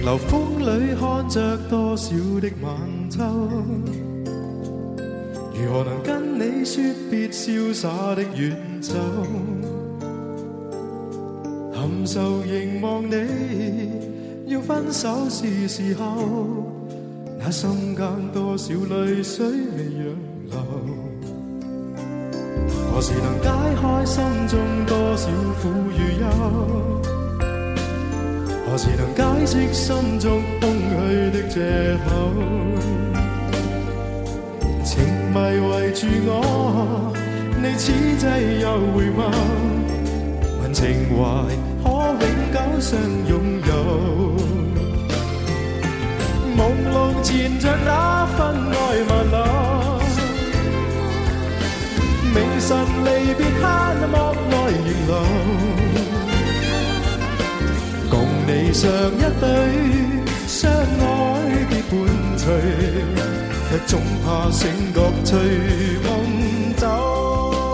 停留風裏看着多少的晚秋，如何能跟你說別瀟灑的遠走，含愁凝望你，要分手是時候，那心間多少淚水未讓流，何時能解開心中多少苦與憂，何時能解釋心中空虛的藉口，情迷圍住我，你此際又回眸，問情懷可永久相擁有，朦朧纏着那份愛萬縷，明晨離別刻莫來迎留，共你上一對相愛結伴隨，卻總怕醒覺隨夢走。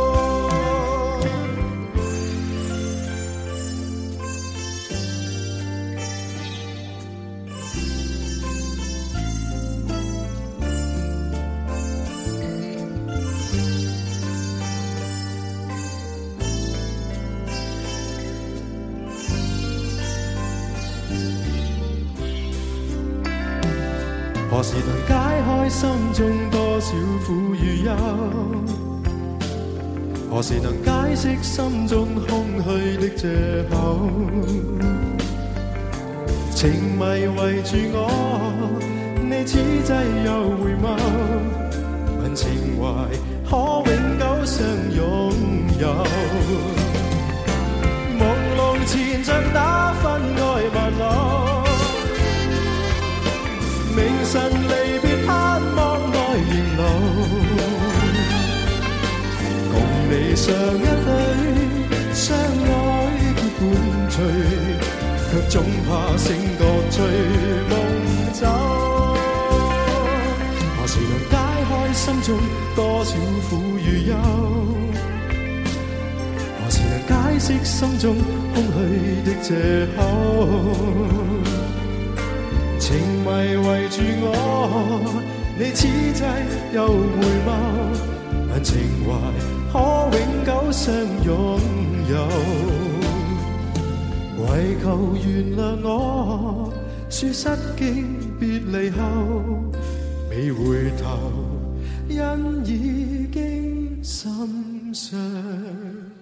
何時能解開心中多少苦與憂，何時能解釋心中空虛的藉口，情迷圍住我，你此際又回眸，問情懷可永久相擁有，朦朧纏着那份愛萬縷，明晨離別盼望愛仍留，共你上一對相愛結伴隨，卻總怕醒覺隨夢走，何時能解開心中多少苦與憂，何時能解釋心中空虛的藉口，情迷圍住我，你此際又回眸，問情懷可永久相擁有，為求原諒我，說失經別離後，未回頭，因已經心傷。